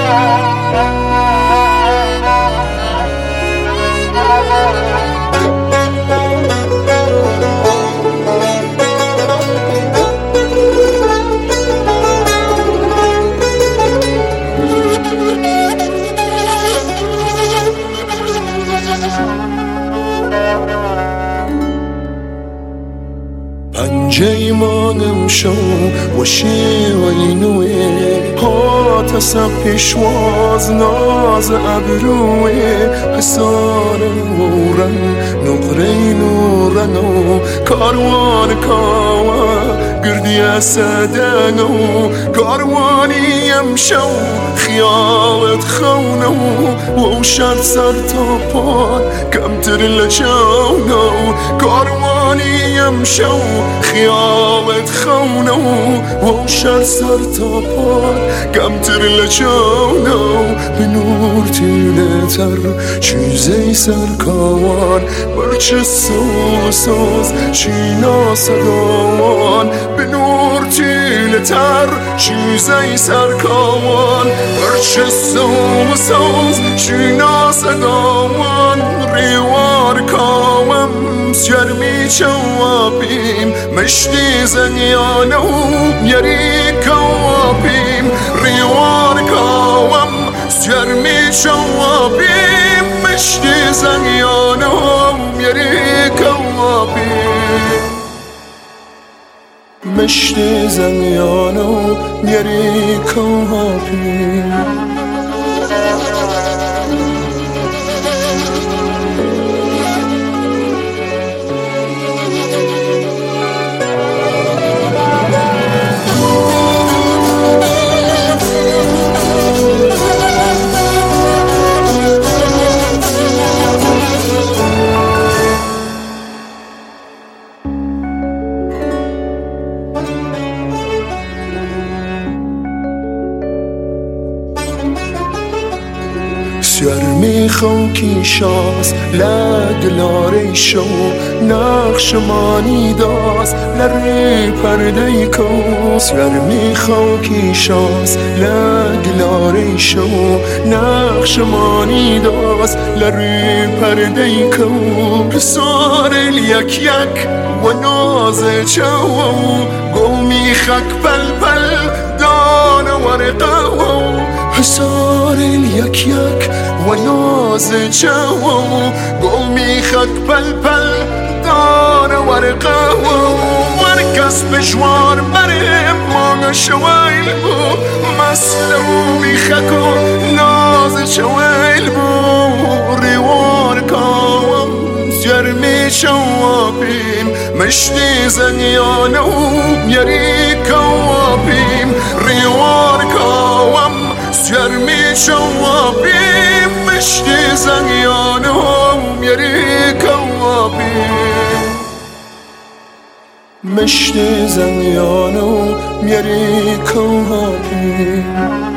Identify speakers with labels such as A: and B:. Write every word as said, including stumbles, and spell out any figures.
A: پنجه مانم شو و شیوینوی پاتسا پیشواز ناز ابروی حسار ورن نقرین و رنو کاروان کاوا گردی سدنو کاروانیم شو خیالت خونو و شد سر تا پاد کمتر لجونو کاروانیم شو خیالت خونو و شد سر تا پاد کمتر لجونو به نور تیله تر چیزی سرکاوان برچه سوساز چینا صداوان به نور تیله تر چیزی سرکاوان برچه سوساز چینا صداوان ریوار کاوم سیرمی چوابیم مشتی زنیانو یری کوابیم ریوار کاوم سیرمی چوابیم مشتی زنیانو یری کوابیم مشتی زنیانو یری کوابیم سیرمی خوکی شاس لگلاری شو نقش مانی داست لری پرده کو سیرمی خوکی شاس لگلاری شو نقش مانی داست لری پرده کو پسار یک یک و ناز چو گومی خک پل پل دان ورقه حسار یک یک و ناز جو گومی خک پل پل دار ورقه مرکز بشوار بریم مانگ شویل بو مسلومی خک و ناز شویل بو ریوار کام سیرمی شوابیم مشتی زنیانو یری کوابیم ریوار کام سیرمی شوابیم مشتی زنیانو یری کوابیم مشتی زنیانو یری کوابیم